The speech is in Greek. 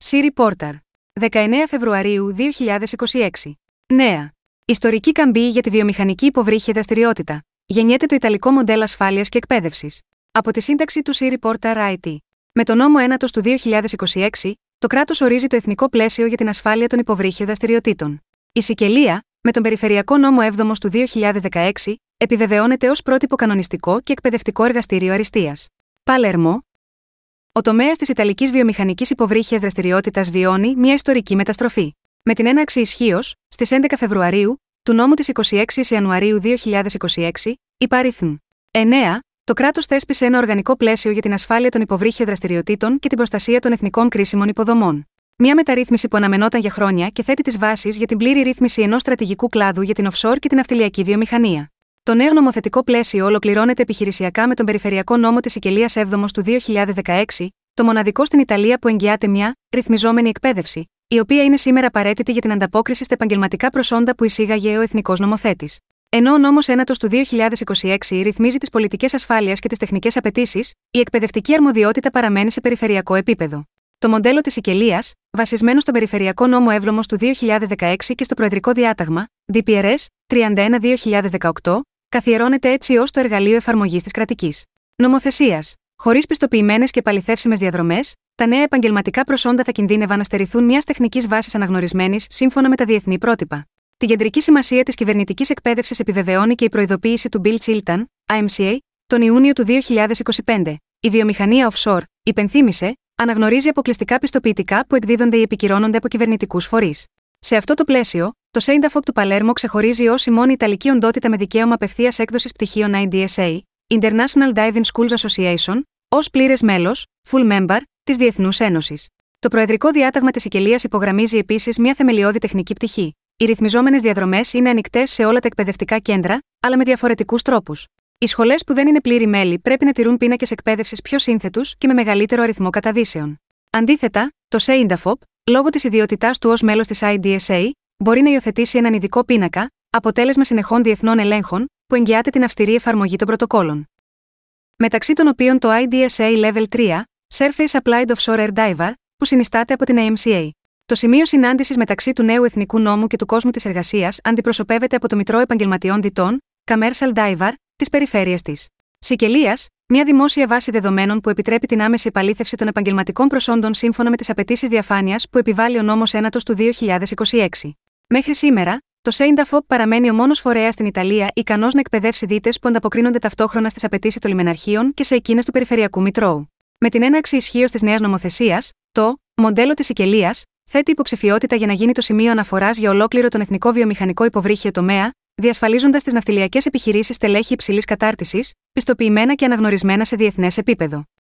Sea Reporter. 19 Φεβρουαρίου 2026. Νέα. Ιστορική καμπή για τη βιομηχανική υποβρύχια δραστηριότητα. Γεννιέται το Ιταλικό μοντέλο ασφάλειας και εκπαίδευσης. Από τη σύνταξη του Sea Reporter IT. Με τον νόμο 1 του 2026, το κράτος ορίζει το εθνικό πλαίσιο για την ασφάλεια των υποβρύχιων δραστηριοτήτων. Η Σικελία, με τον Περιφερειακό Νόμο 7 του 2016, επιβεβαιώνεται ως πρότυπο κανονιστικό και εκπαιδευτικό εργαστήριο αριστείας. Παλέρμο. Ο τομέας της Ιταλικής βιομηχανικής υποβρύχιας δραστηριότητας βιώνει μια ιστορική μεταστροφή. Με την έναρξη ισχύως, στις 11 Φεβρουαρίου, του νόμου της 26 Ιανουαρίου 2026, υπαρίθμ. 9. Το κράτος θέσπισε ένα οργανικό πλαίσιο για την ασφάλεια των υποβρύχιων δραστηριοτήτων και την προστασία των εθνικών κρίσιμων υποδομών. Μια μεταρρύθμιση που αναμενόταν για χρόνια και θέτει τις βάσεις για την πλήρη ρύθμιση ενός στρατηγικού κλάδου για την offshore και την ναυτιλιακή βιομηχανία. Το νέο νομοθετικό πλαίσιο ολοκληρώνεται επιχειρησιακά με τον Περιφερειακό Νόμο της Σικελίας 7 του 2016, το μοναδικό στην Ιταλία που εγγυάται μια ρυθμιζόμενη εκπαίδευση, η οποία είναι σήμερα απαραίτητη για την ανταπόκριση στα επαγγελματικά προσόντα που εισήγαγε ο εθνικός νομοθέτης. Ενώ ο νόμος 1 του 2026 ρυθμίζει τις πολιτικές ασφάλειας και τις τεχνικές απαιτήσεις, η εκπαιδευτική αρμοδιότητα παραμένει σε περιφερειακό επίπεδο. Το μοντέλο της Σικελίας, βασισμένο στον Περιφερειακό Νόμο 7 του 2016 και στο Προεδρικό Διάταγμα, DPRS 31-2018, καθιερώνεται έτσι ως το εργαλείο εφαρμογής της κρατικής νομοθεσίας. Χωρίς πιστοποιημένες και επαληθεύσιμες διαδρομές, τα νέα επαγγελματικά προσόντα θα κινδύνευαν να στερηθούν μιας τεχνικής βάσης αναγνωρισμένης σύμφωνα με τα διεθνή πρότυπα. Την κεντρική σημασία της κυβερνητικής εκπαίδευσης επιβεβαιώνει και η προειδοποίηση του Bill Chilton, IMCA, τον Ιούνιο του 2025. Η βιομηχανία offshore, υπενθύμησε, αναγνωρίζει αποκλειστικά πιστοποιητικά που εκδίδονται ή επικυρώνονται από κυβερνητικούς φορείς. Σε αυτό το πλαίσιο, το SEINDAFOP του Παλέρμο ξεχωρίζει ως η μόνη Ιταλική οντότητα με δικαίωμα απευθείας έκδοσης πτυχίων IDSA, International Diving Schools Association, ως πλήρες μέλος, full member, της Διεθνούς Ένωσης. Το Προεδρικό Διάταγμα της Σικελίας υπογραμμίζει επίσης μια θεμελιώδη τεχνική πτυχή. Οι ρυθμιζόμενες διαδρομές είναι ανοιχτές σε όλα τα εκπαιδευτικά κέντρα, αλλά με διαφορετικούς τρόπους. Οι σχολές που δεν είναι πλήρη μέλη πρέπει να τηρούν πίνακες εκπαίδευσης πιο σύνθετους και με μεγαλύτερο αριθμό καταδύσεων. Αντίθετα, το SEINDAFOP, λόγω της ιδιότητάς του ως μέλος της IDSA, μπορεί να υιοθετήσει έναν ειδικό πίνακα, αποτέλεσμα συνεχών διεθνών ελέγχων, που εγγυάται την αυστηρή εφαρμογή των πρωτοκόλων. Μεταξύ των οποίων το IDSA Level 3, Surface Applied Offshore Air Diver, που συνιστάται από την AMCA. Το σημείο συνάντησης μεταξύ του νέου εθνικού νόμου και του κόσμου της εργασίας αντιπροσωπεύεται από το Μητρό Επαγγελματιών Διτών, Commercial Diver, της περιφέρειας της Σικελίας, μια δημόσια βάση δεδομένων που επιτρέπει την άμεση επαλήθευση των επαγγελματικών προσόντων σύμφωνα με τις απαιτήσεις διαφάνειας που επιβάλλει ο νόμος 1 του 2026. Μέχρι σήμερα, το SEINDAFOP παραμένει ο μόνος φορέας στην Ιταλία ικανός να εκπαιδεύσει δίτες που ανταποκρίνονται ταυτόχρονα στις απαιτήσεις των λιμεναρχείων και σε εκείνες του Περιφερειακού Μητρώου. Με την έναρξη ισχύως της νέας νομοθεσίας, το μοντέλο της Σικελίας θέτει υποψηφιότητα για να γίνει το σημείο αναφοράς για ολόκληρο τον εθνικό βιομηχανικό υποβρύχιο τομέα, διασφαλίζοντας τις ναυτιλιακές επιχειρήσεις στελέχη υψηλής κατάρτισης, πιστοποιημένα και αναγνωρισμένα σε διεθνές επίπεδο.